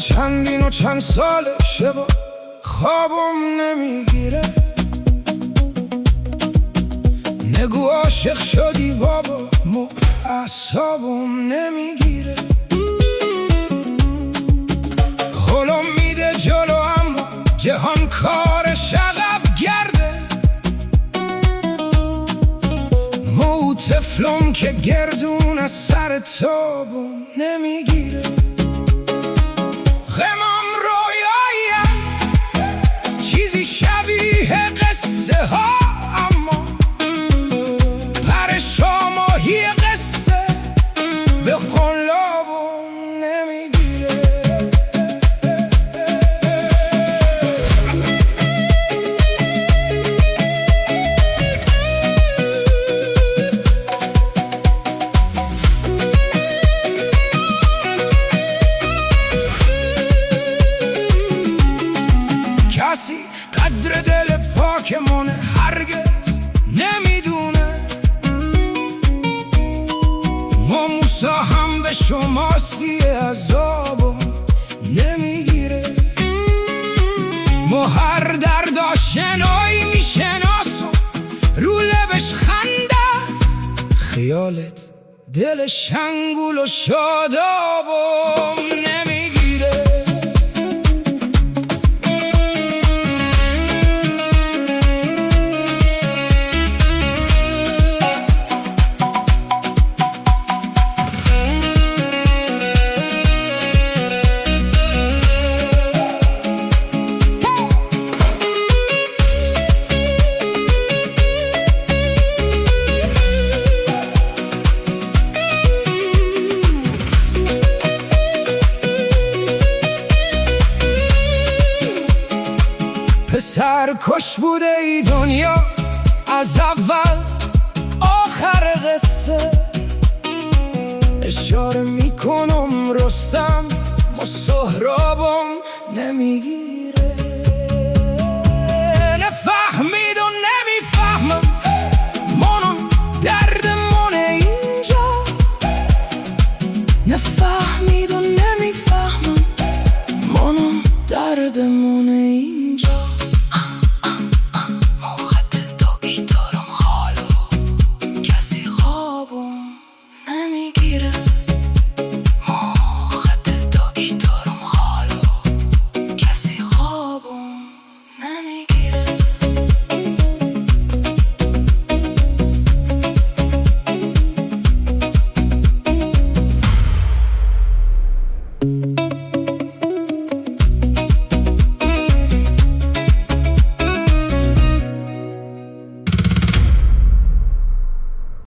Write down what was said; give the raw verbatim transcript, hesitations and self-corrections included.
چندین و چند سال شبا خوابم نمیگیره. نگو عاشق شدی بابا، مو اعصابم نمیگیره. هلم میده جلو اما جهان کارش عقب گرده. مو طفلم که گردون از سر تابم نمیگیره. غمم رویایم چیزی شبیه قصه ها، اما پر شاماهی قصه به قلابم نمیگیره. کسی قدر دل پاکمون هرگز نمیدونه. ما موسا هم به شما سی عذابم نمیگیره. ما هر درد آشنایی میشناسم، رو لبش خنده است خیالت دل شنگول و شادابم نمیگیره. پسر کش بوده ای دنیا از اول آخر قصه. اشاره میکنم رستم، ما سهرابم نمیگی